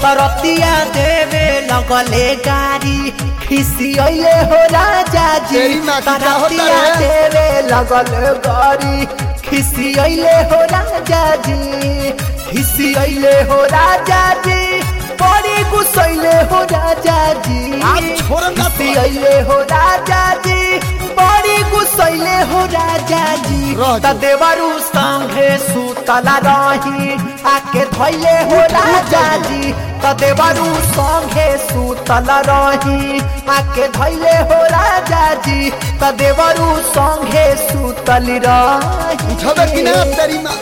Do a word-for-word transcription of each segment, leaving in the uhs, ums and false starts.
तरतिया देवे लगले गारी खिसियले हो राजा जी तरतिया देवे लगले गारी खिसियले हो राजा जी खिसियले हो राजा जी बड़ी गुस्सैले हो राजा जी खिसियले हो राजा जी बड़ी गुस्सैले हो राजा जी त देवरू संगे सुतला रही आके धैले हो राजा जी त देवरू संगे सुतला रही आके धैले हो राजा जी त देवरू संगे सुतली रही छबे कि ना तेरी मां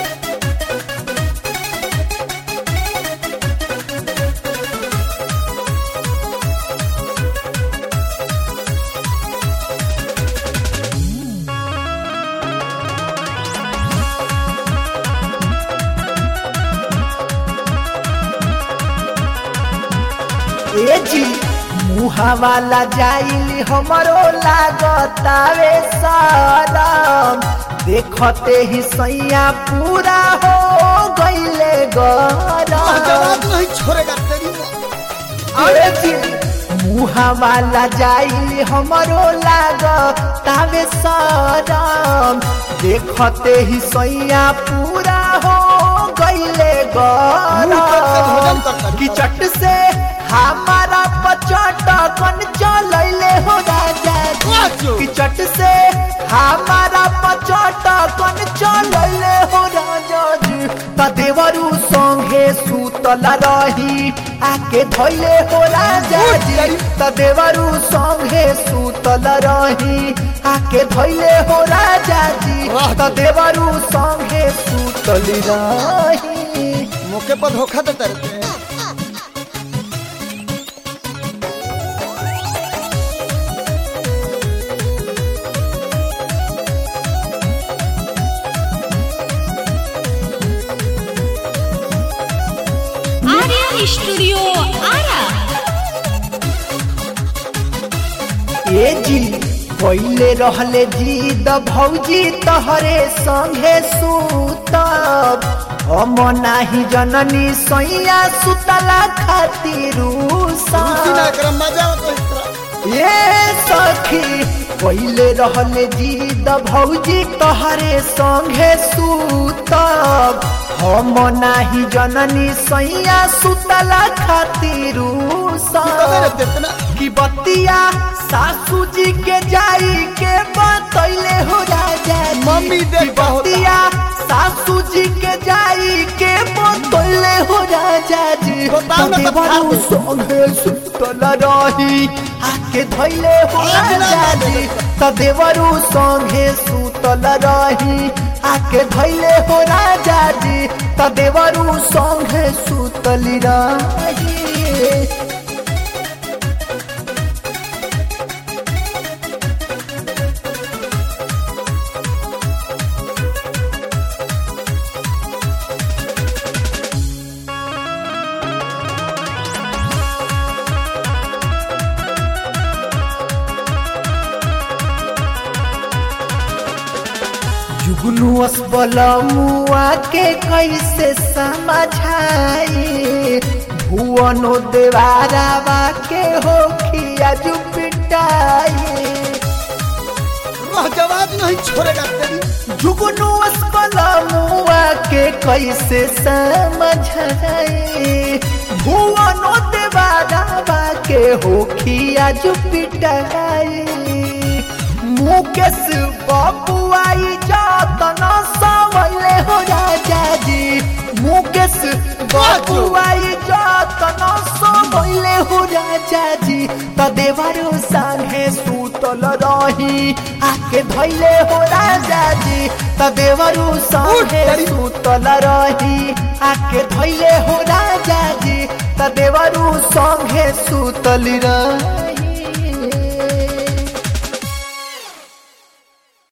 ए जी मुहा वाला जाइली हमरो लागतावे सरम देखते ही सैया पूरा हो गईले गरम जवाब नहीं छोड़ेगा तेरी अरे जी मुहा वाला जाइली हमरो लागतावे सरम देखते ही सैया पूरा हो गईले गरम कि चट से हमारा पचट कन चलैले हो राजा जी चट से हमारा पचट कन चलैले हो राजा जी त देवरू संगे सुतल रही आके धैले हो राजा जी त देवरू संगे सुतल रही आके धैले हो राजा जी त देवरू संगे सुतल रही मौके पर धोखा देते रहते हैं स्टूडियो आरा ए जी पहले रहले जी द भौजी तहरे संगे सुतब हम नाही जननी सैया सुतला खातिर ये सखी पहले रहले जी द भौजी तहरे संगे सुतब हम नाही जननी सैया सुतला खातिर कि बतिया सासू जी के जाई के बतैले हो राजा मम्मी बतिया सासू जी के जाई के बतैले हो राजा जी देवरू संगे सुतल रही आके धैले हो राजा जी त देवरू संगे सुतल रही आके धैले हो राजा जी त देवरू संगे सुतली रही जुगनू असबल मुआ के कैसे समझाई भुवनो देवारावा के हो खिया जु पिटाई जवाब नहीं छोड़ेगा तेरी जुगनू असबल मुआ के कैसे समझाई भुवनो देवारावा के हो खिया जु पिटाई मुकेश बबुआई जतन सवैले हो राजा जी मुकेश बबुआई जतन सवैले हो राजा जी त देवरू संगे सुतल रही आके धैले हो राजा जी त देवरू संगे सुतल रही आके धैले हो राजा जी त देवरू संगे सुतल रही।